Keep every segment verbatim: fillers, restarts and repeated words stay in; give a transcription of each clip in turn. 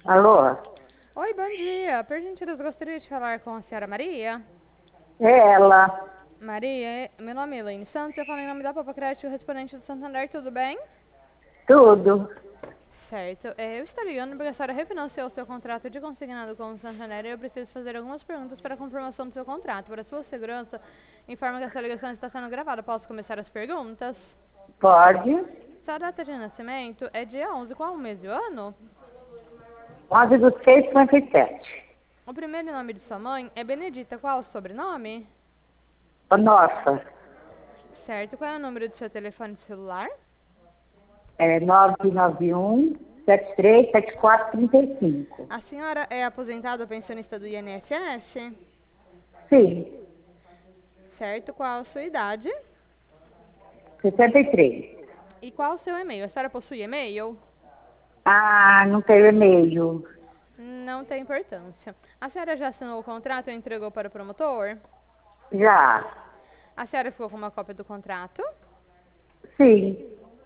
Alô? Oi, bom dia. Por gentileza, gostaria de falar com a senhora Maria. É ela. Maria, meu nome é Elaine Santos, eu falo em nome da Papa Crédito, respondente do Santander, tudo bem? Tudo. Certo. É, eu estou ligando porque a senhora refinanciou o seu contrato de consignado com o Santander e eu preciso fazer algumas perguntas para a confirmação do seu contrato. Para sua segurança, informa que essa ligação está sendo gravada. Posso começar as perguntas? Pode. Sua data de nascimento é dia onze. Qual o mês e o ano? onze do seis, cinquenta e sete. O primeiro nome de sua mãe é Benedita. Qual o sobrenome? Nossa. Certo. Qual é o número do seu telefone celular? É nove nove um, sete três sete quatro três cinco. A senhora é aposentada ou pensionista do I N S S? Sim. Certo. Qual a sua idade? sessenta e três. E qual o seu e-mail? A senhora possui e-mail? Ah, não tenho e-mail. Não tem importância. A senhora já assinou o contrato e entregou para o promotor? Já. A senhora ficou com uma cópia do contrato? Sim.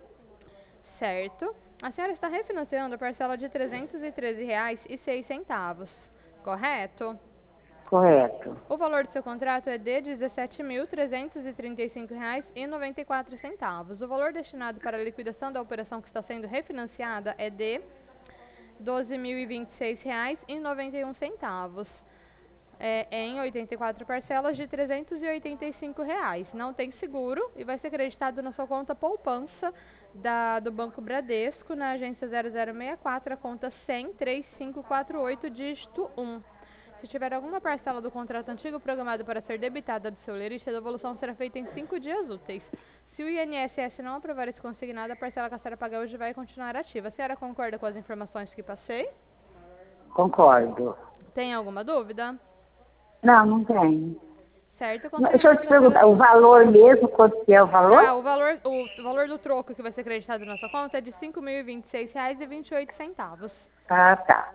Certo. A senhora está refinanciando a parcela de trezentos e treze reais e seis centavos, correto? Correto. O valor do seu contrato é de dezessete mil trezentos e trinta e cinco reais e noventa e quatro centavos. O valor destinado para a liquidação da operação que está sendo refinanciada é de doze mil e vinte e seis reais e noventa e um centavos. É, em oitenta e quatro parcelas de trezentos e oitenta e cinco reais. Não tem seguro e vai ser acreditado na sua conta poupança da, do Banco Bradesco, na agência zero zero seis quatro, a conta cem, três cinco quatro oito, dígito um. Se tiver alguma parcela do contrato antigo programado para ser debitada do seu lerite, a devolução será feita em cinco dias úteis. Se o I N S S não aprovar esse consignado, a parcela que a senhora paga hoje vai continuar ativa. A senhora concorda com as informações que passei? Concordo. Tem alguma dúvida? Não, não tenho. Certo, o Deixa eu consignado te que a senhora... perguntar, o valor mesmo, quanto que é o Ah, valor? o valor, o valor do troco que vai ser acreditado na sua conta é de cinco mil e vinte e seis reais e vinte e oito centavos. Ah, tá.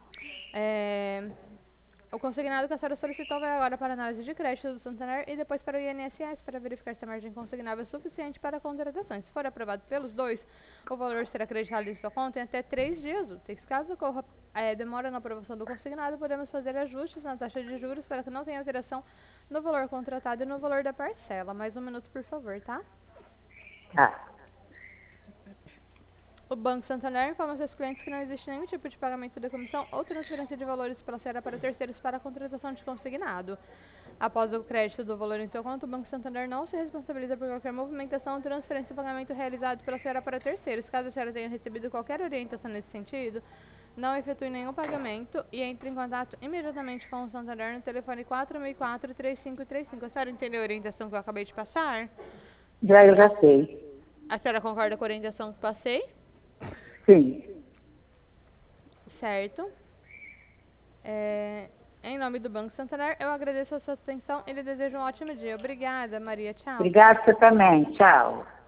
É... O consignado que a senhora solicitou vai agora para a análise de crédito do Santander e depois para o I N S S para verificar se a margem consignável é suficiente para a contratação. Se for aprovado pelos dois, o valor será acreditado em sua conta em até três dias úteis. Caso ocorra é, demora na aprovação do consignado, podemos fazer ajustes na taxa de juros para que não tenha alteração no valor contratado e no valor da parcela. Mais um minuto, por favor, tá? Tá. O Banco Santander informa aos seus clientes que não existe nenhum tipo de pagamento de comissão ou transferência de valores pela Sera para terceiros para a contratação de consignado. Após o crédito do valor em sua conta, o Banco Santander não se responsabiliza por qualquer movimentação, transferência ou pagamento realizado pela Sera para terceiros. Caso a senhora tenha recebido qualquer orientação nesse sentido, não efetue nenhum pagamento e entre em contato imediatamente com o Santander no telefone quatro seis quatro, três cinco três cinco. A senhora entendeu a orientação que eu acabei de passar? Já, eu já sei. A senhora concorda com a orientação que passei? Sim. Certo. É, em nome do Banco Santander, eu agradeço a sua atenção e lhe desejo um ótimo dia. Obrigada, Maria. Tchau. Obrigada, você também. Tchau.